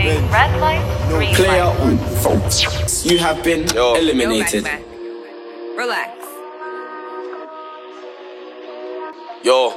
saying red light, green Player light. you have been eliminated. Relax. Yo.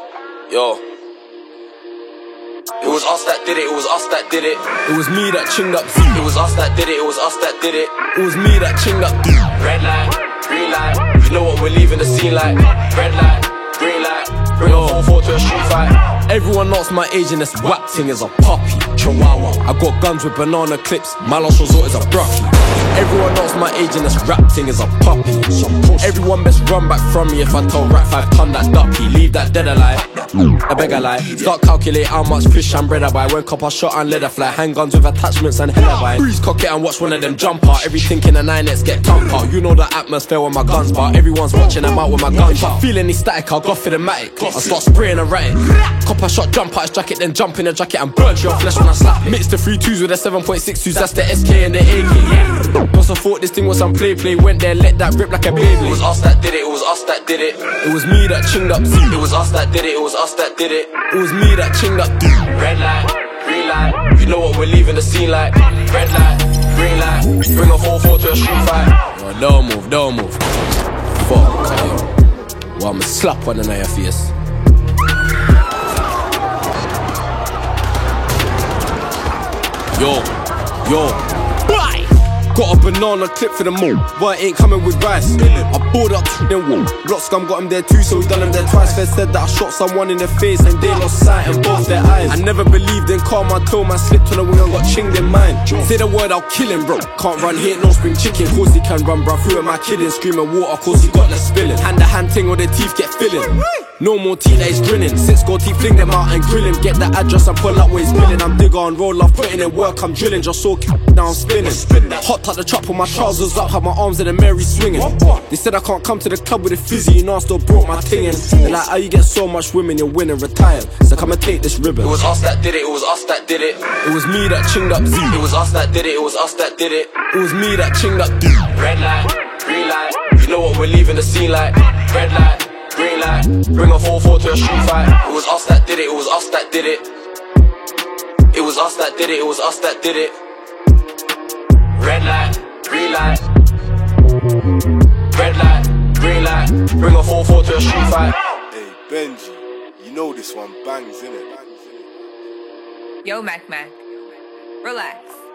It was us that did it, it was us that did it. It was me that chinged up. It was us that did it, it was us that did it. It was me that chinged up. Red light, green light. You know what we're leaving the scene like. Red light, green light. Bring a 4-4 to a street fight. Everyone knows my age and this whack thing is a puppy. Chihuahua. I got guns with banana clips. My last resort is a broccoli. Everyone knows my age and this rap thing is a puppy. Everyone best run back from me if I tell rap 5 ton that ducky. Leave that dead alive. I beg a lie. Start calculate how much fish and bread I buy. When copper shot and leather fly. Handguns with attachments and hell I buy. Freeze cock it and watch one of them jump out. Everything in the 9X get thump out. You know the atmosphere when my guns bar. Everyone's watching them out with my guns out. Feel any static, I'll go for the matic. I start spraying and writing. Copper shot jump out his jacket, then jump in the jacket and burn your flesh when I slap it. Mix the 3-2s with the 7.62s, that's the SK and the AK. Plus I thought this thing was some play. Went there, let that rip like a baby. It was us that did it, it was us that did it. It was me that chinged up. It was us that did it, it was us that did it. It was me that chinged up. Red light, green light. You know what we're leaving the scene like. Red light, green light. Bring a 4-4 to a street fight. Yo, don't move. Fuck, yo. Well, I'ma slap one in your face. Yo, bye! Got a banana clip for the mall, but it ain't coming with rice. I bought up then wall. Block scum got him there too, so we done him there twice. Fed said that I shot someone in the face and they lost sight in both their eyes. I never believed in karma, till man slipped on the wing and got chinged in mine. Say the word, I'll kill him, bro. Can't run here, no spring chicken. Cause he can run, bro. Through my kidding, screaming water, cause he got the spilling. Hand to hand ting or the teeth get filling. No more teenage grinning. 6 gold teeth, fling them out and grill him. Get the address and pull up where he's billing. I'm digger on roll off, putting in work, I'm drilling. Just so now I'm spinning. Hot at the trap with my trousers up, had my arms in the Mary swinging. They said I can't come to the club with a fizzy, you know I still brought my thing in. They're like, how you get so much women, you're winning, retired. So come and take this ribbon. It was us that did it, it was us that did it. It was me that chinged up Z. It was us that did it, it was us that did it. It was me that chinged up D. Red light, green light. You know what we're leaving the scene like. Red light, green light. Bring a 4-4 to a street fight. It was us that did it, it was us that did it. It was us that did it, it was us that did it. Red light, green light. Red light, green light. Bring a 4-4 to a street fight. Hey Benji, you know this one bangs, innit? Yo, Mac. Relax.